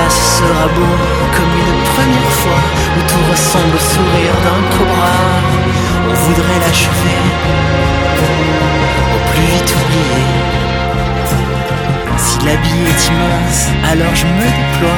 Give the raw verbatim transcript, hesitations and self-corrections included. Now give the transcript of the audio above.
ce sera beau comme une première fois où tout ressemble au sourire d'un cobra. On voudrait l'achever, au plus vite oublié. Si l'habit est immense, alors je me déploie